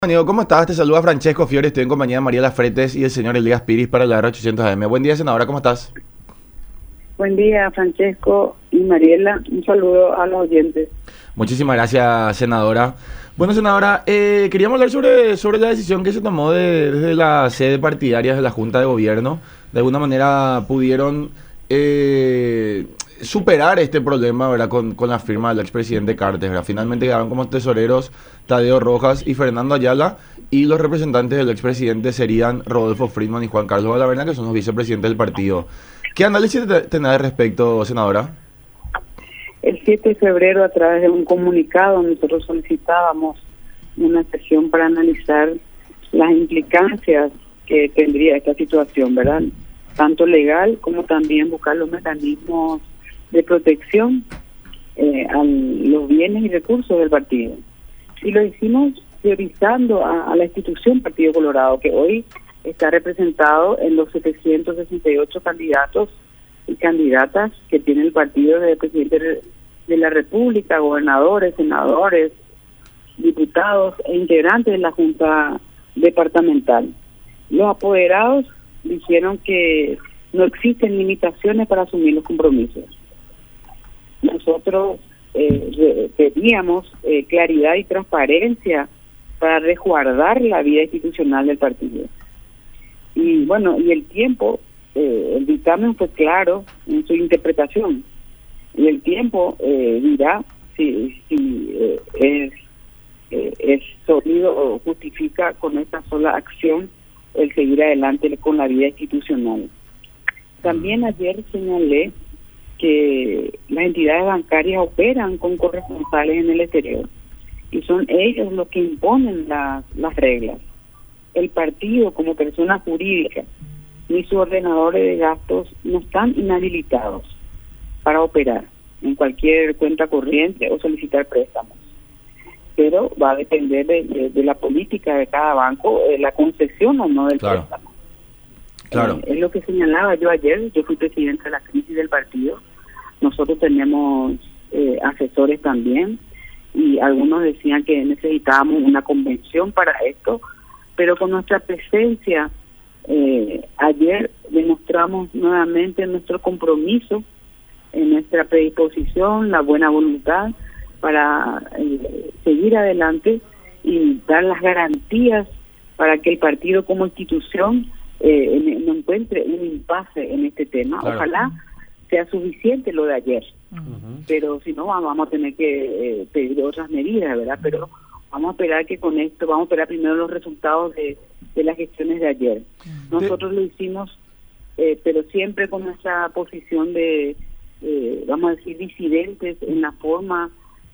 Amigo, ¿cómo estás? Te saluda Francesco Fiore, estoy en compañía de Mariela Fretes y el señor Elías Piris para la R800 AM. Buen día, senadora, ¿cómo estás? Buen día, Francesco y Mariela. Un saludo a los oyentes. Muchísimas gracias, senadora. Bueno, senadora, queríamos hablar sobre la decisión que se tomó desde la sede partidaria de la Junta de Gobierno. De alguna manera pudieron superar este problema, ¿verdad? Con la firma del expresidente Cartes, ¿verdad? Finalmente quedaron como tesoreros Tadeo Rojas y Fernando Ayala, y los representantes del expresidente serían Rodolfo Friedman y Juan Carlos Valaverna, que son los vicepresidentes del partido. ¿Qué análisis tenés al respecto, senadora? El 7 de febrero, a través de un comunicado, nosotros solicitábamos una sesión para analizar las implicancias que tendría esta situación, ¿verdad? Tanto legal como también buscar los mecanismos de protección a los bienes y recursos del partido. Y lo hicimos priorizando a la institución Partido Colorado, que hoy está representado en los 768 candidatos y candidatas que tiene el partido de presidente de la República, gobernadores, senadores, diputados e integrantes de la Junta Departamental. Los apoderados dijeron que no existen limitaciones para asumir los compromisos. Nosotros pedíamos claridad y transparencia para resguardar la vida institucional del partido. Y bueno, y el tiempo, el dictamen fue claro en su interpretación, y el tiempo dirá si es sólido o justifica con esta sola acción el seguir adelante con la vida institucional. También ayer señalé que las entidades bancarias operan con corresponsales en el exterior y son ellos los que imponen las reglas. El partido, como persona jurídica, ni sus ordenadores de gastos no están inhabilitados para operar en cualquier cuenta corriente o solicitar préstamos. Pero va a depender de la política de cada banco, la concesión o no del préstamo. Claro. Es lo que señalaba yo ayer. Yo fui presidente de la crisis del partido. Nosotros tenemos asesores también, y algunos decían que necesitábamos una convención para esto, pero con nuestra presencia ayer demostramos nuevamente nuestro compromiso, nuestra predisposición, la buena voluntad para seguir adelante y dar las garantías para que el partido como institución no encuentre un impasse en este tema. Claro. Ojalá sea suficiente lo de ayer, pero si no vamos a tener que pedir otras medidas, ¿verdad? Pero vamos a esperar que con esto, vamos a esperar primero los resultados de las gestiones de ayer. Nosotros lo hicimos, pero siempre con nuestra posición de, vamos a decir, disidentes en la forma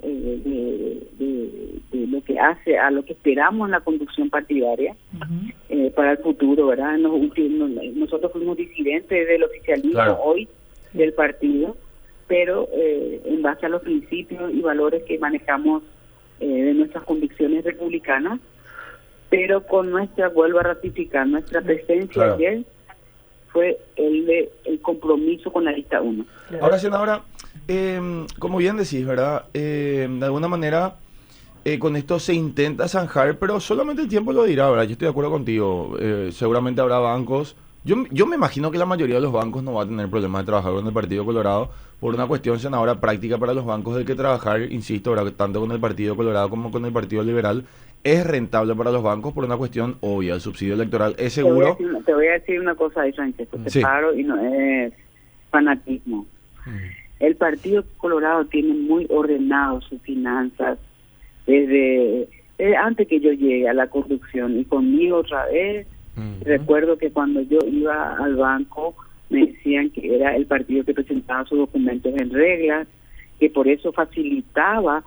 de lo que hace a lo que esperamos en la conducción partidaria para el futuro, ¿verdad? Nosotros fuimos disidentes del oficialismo, claro, hoy del partido, pero en base a los principios y valores que manejamos de nuestras convicciones republicanas, pero con nuestra, vuelvo a ratificar, nuestra presencia, claro, ayer fue el compromiso con la lista 1. Ahora, senadora, como bien decís, ¿verdad? De alguna manera, con esto se intenta zanjar, pero solamente el tiempo lo dirá, ¿verdad? Yo estoy de acuerdo contigo. Seguramente habrá bancos. Yo me imagino que la mayoría de los bancos no va a tener problemas de trabajar con el Partido Colorado por una cuestión, senadora, práctica para los bancos, de que trabajar, insisto, ¿verdad?, tanto con el Partido Colorado como con el Partido Liberal es rentable para los bancos por una cuestión obvia. El subsidio electoral es seguro. Te voy a decir una cosa ahí, Sánchez, te paro y no es fanatismo. El Partido Colorado tiene muy ordenado sus finanzas desde antes que yo llegue a la conducción, y conmigo otra vez. Recuerdo que cuando yo iba al banco me decían que era el partido que presentaba sus documentos en reglas, que por eso facilitaba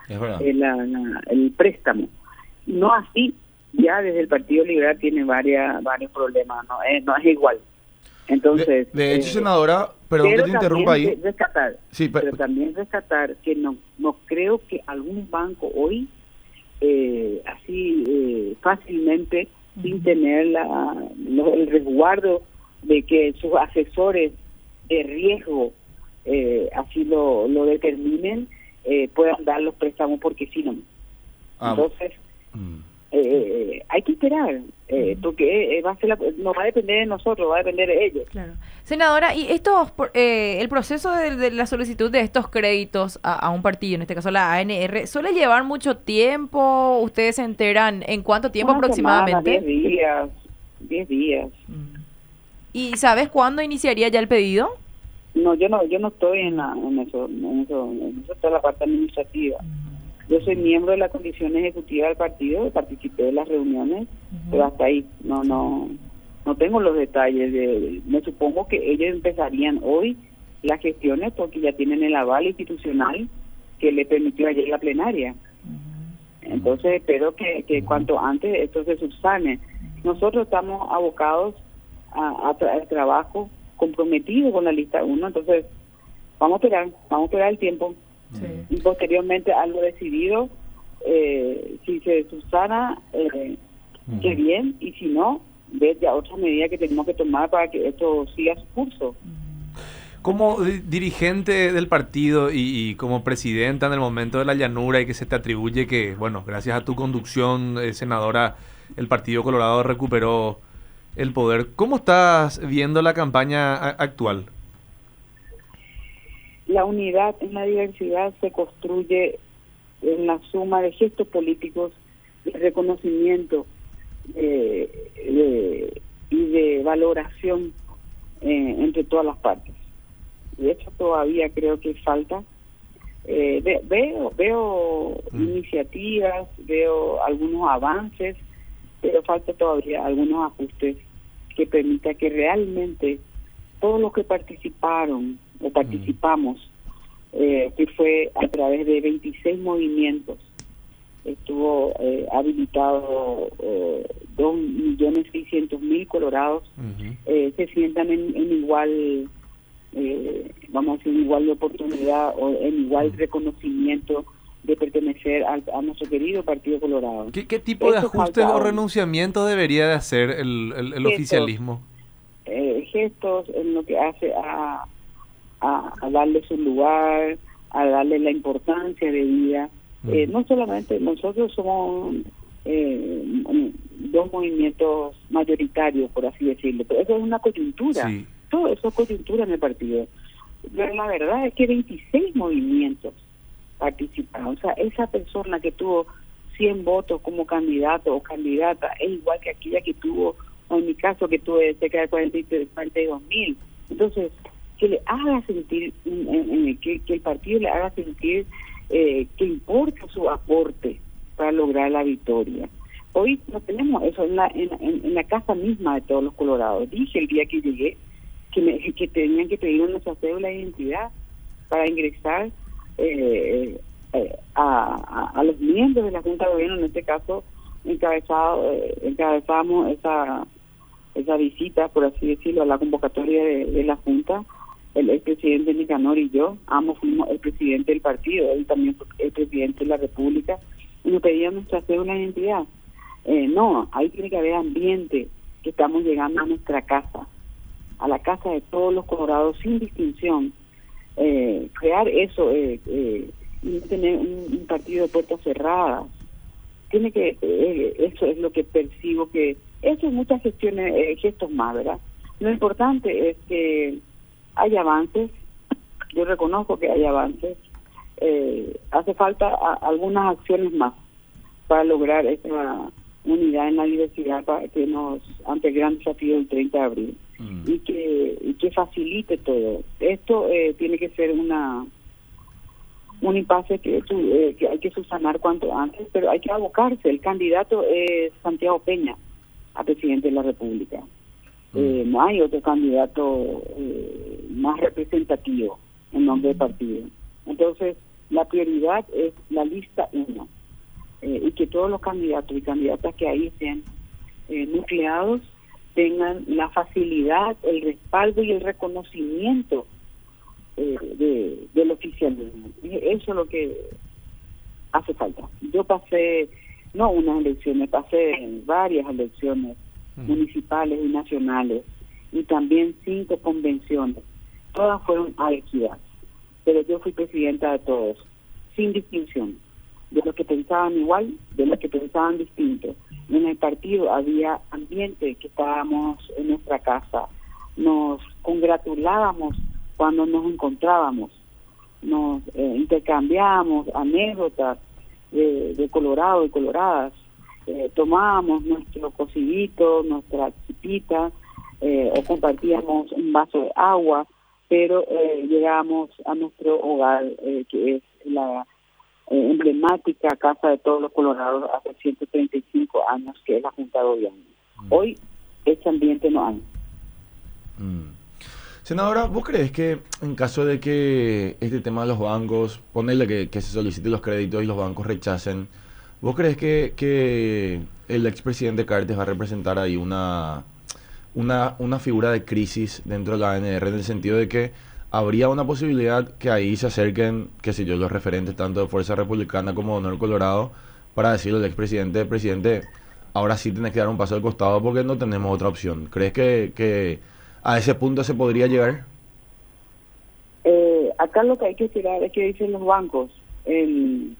el préstamo. No así, ya desde el Partido Liberal tiene varios problemas, no es igual. Entonces, de hecho, senadora, perdón que te interrumpa ahí. Pero también rescatar que no creo que algún banco hoy así fácilmente, sin tener el resguardo de que sus asesores de riesgo así lo determinen, puedan dar los préstamos, porque si no. Entonces, hay que esperar, porque no va a depender de nosotros, va a depender de ellos. Claro. Senadora, y el proceso de la solicitud de estos créditos a un partido, en este caso la ANR, ¿suele llevar mucho tiempo? ¿Ustedes se enteran en cuánto tiempo Una aproximadamente? semana, 10 días. ¿Y sabes cuándo iniciaría ya el pedido? No, yo no estoy en eso está la parte administrativa. Yo soy miembro de la comisión ejecutiva del partido, participé de las reuniones, pero hasta ahí no tengo los detalles. Me supongo que ellos empezarían hoy las gestiones porque ya tienen el aval institucional que le permitió ayer la plenaria. Entonces espero que cuanto antes esto se subsane. Nosotros estamos abocados al trabajo, comprometidos con la lista 1, entonces vamos a esperar el tiempo. Sí. Y posteriormente a lo decidido, si se subsana, qué bien, y si no, ver ya otras medidas que tenemos que tomar para que esto siga su curso. Como dirigente del partido y como presidenta en el momento de la llanura y que se te atribuye que, bueno, gracias a tu conducción, senadora, el Partido Colorado recuperó el poder, ¿cómo estás viendo la campaña actual? La unidad en la diversidad se construye en la suma de gestos políticos, de reconocimiento y de valoración entre todas las partes. De hecho, todavía creo que falta. Veo iniciativas, veo algunos avances, pero falta todavía algunos ajustes que permita que realmente todos los que participaron o participamos, que fue a través de 26 movimientos, estuvo habilitado 2.600.000 colorados, se sientan en igual, vamos a decir, en igual de oportunidad o en igual reconocimiento de pertenecer a nuestro querido Partido Colorado. ¿Qué tipo de ajustes o renunciamientos debería de hacer el oficialismo? Gestos en lo que hace a darle su lugar, a darle la importancia de vida. No solamente nosotros somos dos movimientos mayoritarios, por así decirlo, pero eso es una coyuntura. Sí. Todo eso es coyuntura en el partido. Pero la verdad es que 26 movimientos participaron. O sea, esa persona que tuvo 100 votos como candidato o candidata es igual que aquella que tuvo, o en mi caso que tuve cerca de 42.000. Entonces, que le haga sentir, que el partido le haga sentir que importa su aporte para lograr la victoria. Hoy no tenemos eso en la casa misma de todos los colorados. Dije el día que llegué que tenían que pedir nuestra cédula de identidad para ingresar a los miembros de la Junta de Gobierno. En este caso encabezamos esa visita, por así decirlo, a la convocatoria de la Junta. El expresidente Nicanor y yo, ambos fuimos el presidente del partido, él también fue el presidente de la República, y nos pedían nuestra cédula de identidad. No, ahí tiene que haber ambiente, que estamos llegando a nuestra casa, a la casa de todos los colorados sin distinción. Crear eso y no tener un partido de puertas cerradas. Tiene que eso es lo que percibo, que eso es muchas gestos más, ¿verdad? Lo importante es que hay avances. Yo reconozco que hay avances. Hace falta algunas acciones más para lograr esa unidad en la diversidad que nos ante el gran desafío del 30 de abril y que facilite todo. Esto tiene que ser un impasse que hay que subsanar cuanto antes, pero hay que abocarse. El candidato es Santiago Peña a presidente de la República. No hay otro candidato más representativo en nombre del partido. Entonces, la prioridad es la lista 1 y que todos los candidatos y candidatas que ahí estén nucleados tengan la facilidad, el respaldo y el reconocimiento del oficialismo. Eso es lo que hace falta. Yo pasé, no unas elecciones, pasé varias elecciones municipales y nacionales, y también 5 convenciones. Todas fueron a equidad, pero yo fui presidenta de todos, sin distinción. de los que pensaban igual, de los que pensaban distinto. En el partido había ambiente, que estábamos en nuestra casa, nos congratulábamos cuando nos encontrábamos, nos intercambiábamos anécdotas de Colorado y coloradas, tomábamos nuestro cocidito, nuestra chipita, o compartíamos un vaso de agua, pero llegábamos a nuestro hogar, que es la emblemática casa de todos los colorados hace 135 años, que es la Junta de Gobierno. Hoy ese ambiente no hay. Senadora, ¿vos crees que en caso de que este tema de los bancos, ponerle que se soliciten los créditos y los bancos rechacen, ¿vos crees que el expresidente Cartes va a representar ahí una figura de crisis dentro de la ANR, en el sentido de que habría una posibilidad que ahí se acerquen, qué sé yo, los referentes tanto de Fuerza Republicana como de Honor Colorado, para decirle al expresidente, presidente, ahora sí tenés que dar un paso al costado porque no tenemos otra opción? ¿Crees que a ese punto se podría llegar? Acá lo que hay que esperar es que dicen los bancos. En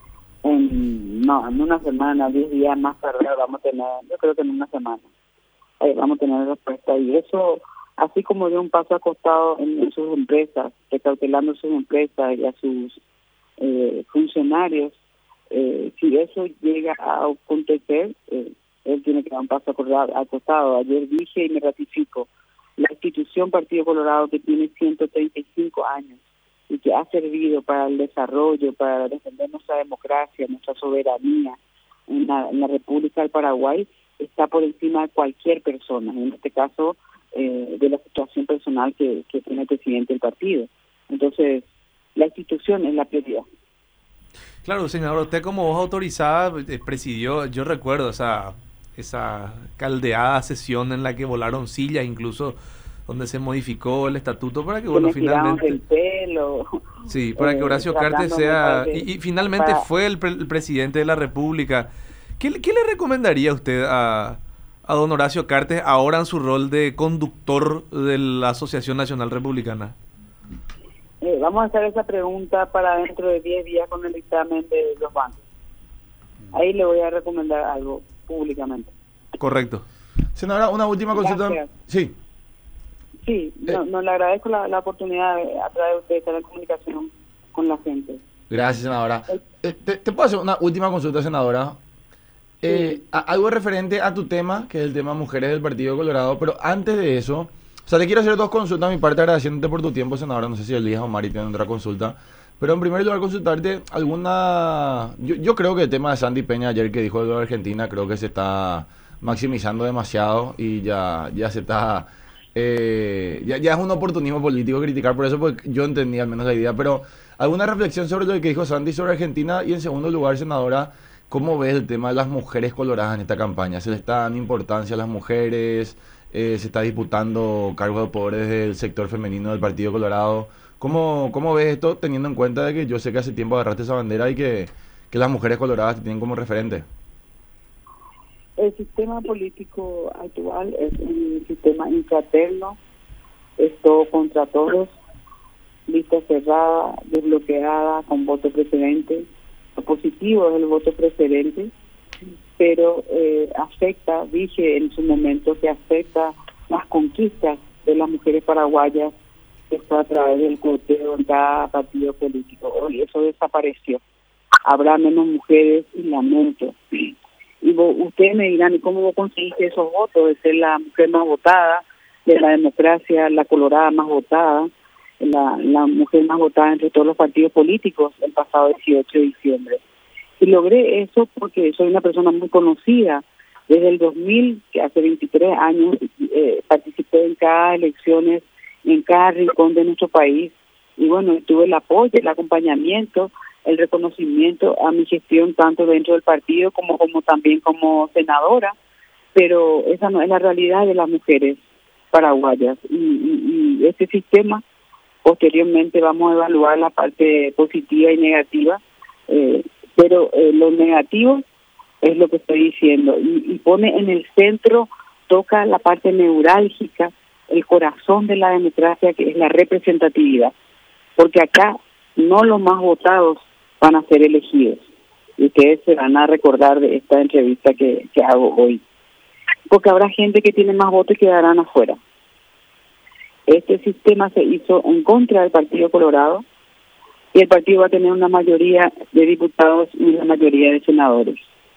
una semana, 10 días más tarde vamos a tener, yo creo que en una semana vamos a tener respuesta, y eso, así como dio un paso al costado en sus empresas, recautelando sus empresas y a sus funcionarios, si eso llega a acontecer, él tiene que dar un paso al costado. Ayer dije y me ratifico, la institución Partido Colorado, que tiene 135 años y que ha servido para el desarrollo, para defender nuestra democracia, nuestra soberanía en la República del Paraguay, está por encima de cualquier persona, en este caso de la situación personal que tiene el presidente del partido. Entonces, la institución es la prioridad. Claro, senador, usted como voz autorizada presidió, yo recuerdo esa caldeada sesión en la que volaron sillas, incluso donde se modificó el estatuto para que, bueno, finalmente... el pelo. Sí, para que Horacio Cartes sea... Y finalmente fue el presidente de la República. ¿Qué le recomendaría usted a don Horacio Cartes ahora en su rol de conductor de la Asociación Nacional Republicana? Vamos a hacer esa pregunta para dentro de 10 días con el dictamen de los bancos. Ahí le voy a recomendar algo públicamente. Correcto. Senadora, una última consulta. Gracias. Sí. Sí, no le agradezco la oportunidad a través de usted de estar en comunicación con la gente. Gracias, senadora. ¿Te puedo hacer una última consulta, senadora? Algo referente a tu tema, que es el tema mujeres del Partido Colorado, pero antes de eso, o sea, te quiero hacer dos consultas, mi parte agradeciéndote por tu tiempo, senadora. No sé si Elías o Mari tienen otra consulta, pero en primer lugar consultarte alguna... Yo creo que el tema de Sandy Peña ayer que dijo de Argentina, creo que se está maximizando demasiado y ya se está... ya es un oportunismo político criticar por eso, porque yo entendí al menos la idea, pero alguna reflexión sobre lo que dijo Sandy sobre Argentina. Y en segundo lugar, senadora, ¿cómo ves el tema de las mujeres coloradas en esta campaña? ¿Se le está dando importancia a las mujeres? ¿Se está disputando cargos de poder desde el sector femenino del Partido Colorado? ¿Cómo ves esto, teniendo en cuenta de que yo sé que hace tiempo agarraste esa bandera y que las mujeres coloradas te tienen como referente? El sistema político actual es un sistema infraterno, es todo contra todos, lista cerrada, desbloqueada, con voto preferente. Lo positivo es el voto preferente, pero afecta, dije en su momento, que afecta las conquistas de las mujeres paraguayas, que fue a través del corteo en cada partido político. Hoy eso desapareció. Habrá menos mujeres y lamento. Y ustedes me dirán, ¿y cómo vos conseguiste esos votos? De ser la mujer más votada de la democracia, la colorada más votada, la mujer más votada entre todos los partidos políticos el pasado 18 de diciembre. Y logré eso porque soy una persona muy conocida. Desde el 2000, que hace 23 años, participé en cada elecciones, en cada rincón de nuestro país. Y bueno, tuve el apoyo, el acompañamiento, el reconocimiento a mi gestión tanto dentro del partido como también como senadora, pero esa no es la realidad de las mujeres paraguayas. Y este sistema, posteriormente vamos a evaluar la parte positiva y negativa, pero lo negativo es lo que estoy diciendo, y pone en el centro, toca la parte neurálgica, el corazón de la democracia, que es la representatividad, porque acá no los más votados van a ser elegidos, y ustedes se van a recordar de esta entrevista que hago hoy. Porque habrá gente que tiene más votos y quedarán afuera. Este sistema se hizo en contra del Partido Colorado y el partido va a tener una mayoría de diputados y una mayoría de senadores.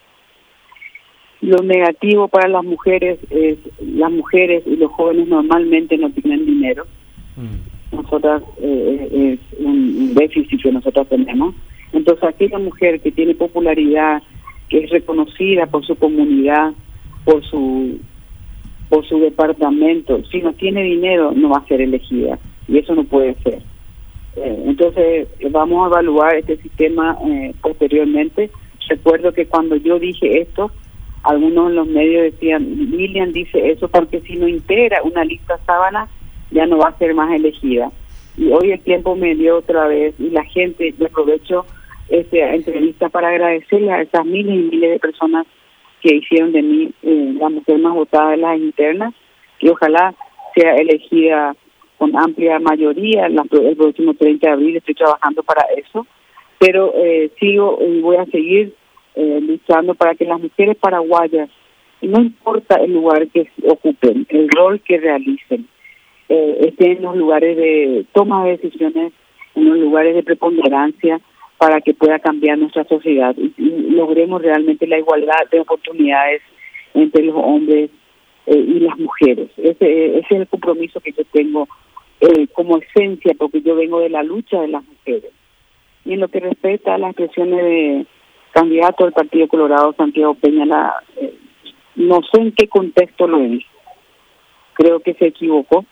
Lo negativo para las mujeres es las mujeres y los jóvenes normalmente no tienen dinero. Nosotras es un déficit que nosotros tenemos. Entonces aquella mujer que tiene popularidad, que es reconocida por su comunidad, por su departamento, si no tiene dinero no va a ser elegida y eso no puede ser. Entonces vamos a evaluar este sistema posteriormente. Recuerdo que cuando yo dije esto, algunos en los medios decían, Lilian dice eso porque si no integra una lista sábana ya no va a ser más elegida. Y hoy el tiempo me dio otra vez y la gente, yo aprovecho esta entrevista para agradecerle a esas miles y miles de personas que hicieron de mí la mujer más votada de las internas, que ojalá sea elegida con amplia mayoría el próximo 30 de abril. Estoy trabajando para eso, pero sigo y voy a seguir luchando para que las mujeres paraguayas, no importa el lugar que ocupen, el rol que realicen, estén en los lugares de toma de decisiones, en los lugares de preponderancia, para que pueda cambiar nuestra sociedad y logremos realmente la igualdad de oportunidades entre los hombres y las mujeres. Ese es el compromiso que yo tengo como esencia, porque yo vengo de la lucha de las mujeres. Y en lo que respecta a las expresiones de candidato del Partido Colorado, Santiago Peña, no sé en qué contexto lo dijo. Creo que se equivocó.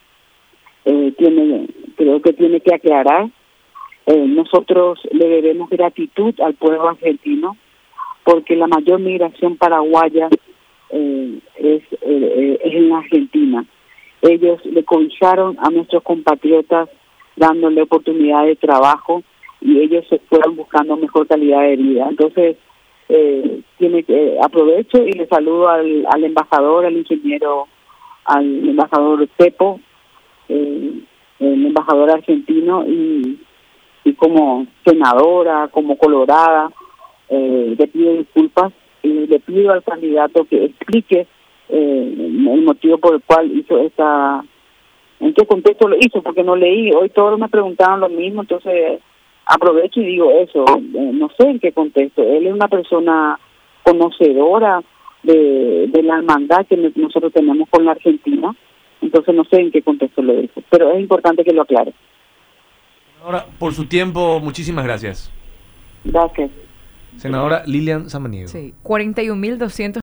Creo que tiene que aclarar. Nosotros le debemos gratitud al pueblo argentino porque la mayor migración paraguaya es en la Argentina. Ellos le cobijaron a nuestros compatriotas dándole oportunidad de trabajo y ellos se fueron buscando mejor calidad de vida. Entonces, aprovecho y le saludo al embajador, al embajador Pepo, el embajador argentino, y como senadora, como colorada, le pido disculpas y le pido al candidato que explique el motivo por el cual hizo en qué contexto lo hizo, porque no leí. Hoy todos me preguntaban lo mismo, entonces aprovecho y digo eso, no sé en qué contexto. Él es una persona conocedora de la hermandad que nosotros tenemos con la Argentina, entonces no sé en qué contexto lo dijo, pero es importante que lo aclare. Ahora, por su tiempo, muchísimas gracias. Gracias. Senadora Lilian Samaniego. Sí, 41.200